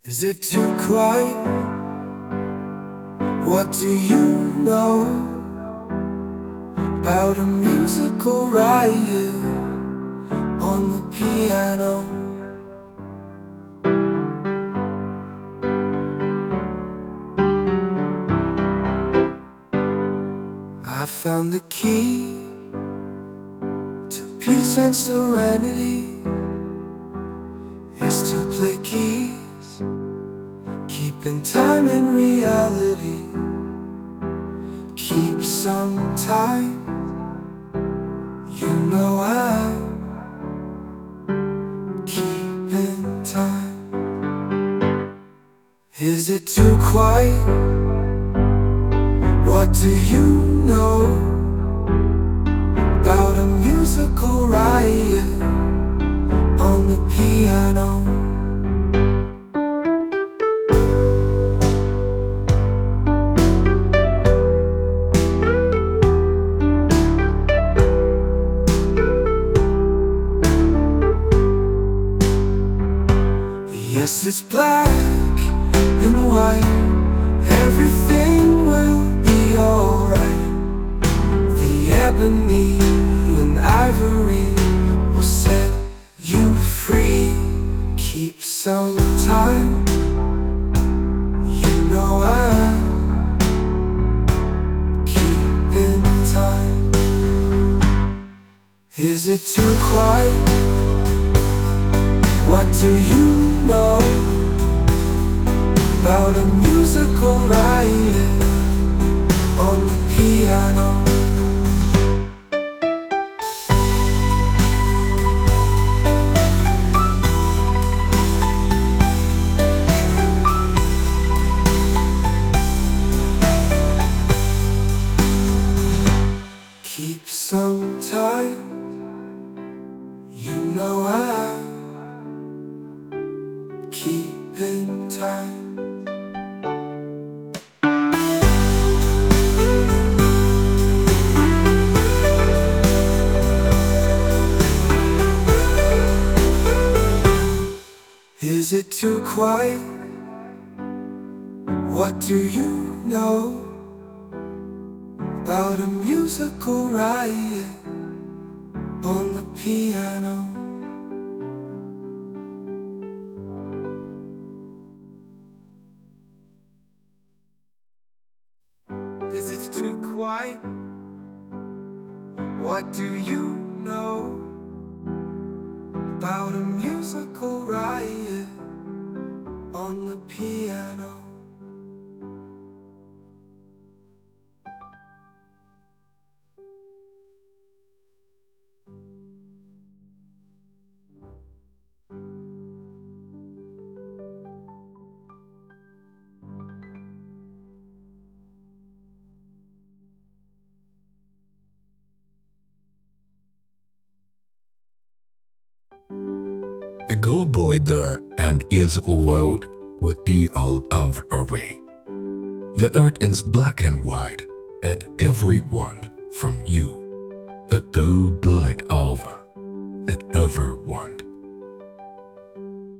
Is it too quiet? What do you know about a musical riot on the piano? I found the key to peace and serenity is to play keys, keeping time in reality. Keep some time, you know I'm keeping time. Is it too quiet? What do you know about a musical riot on the piano? Yes, it's black and white, everything will be alright. The ebony and ivory will set you free. Keep some time, you know I'm keeping time. Is it too quiet? What do you know about a musical riot on the piano? Keep some time, you know I'm keeping time. Is it too quiet? What do you know about a musical riot on the piano? Is it too quiet? What do you know about a musical riot on the piano? A good boy there and his world would be all over away. The earth is black and white, and everyone from you, a good boy over, and everyone.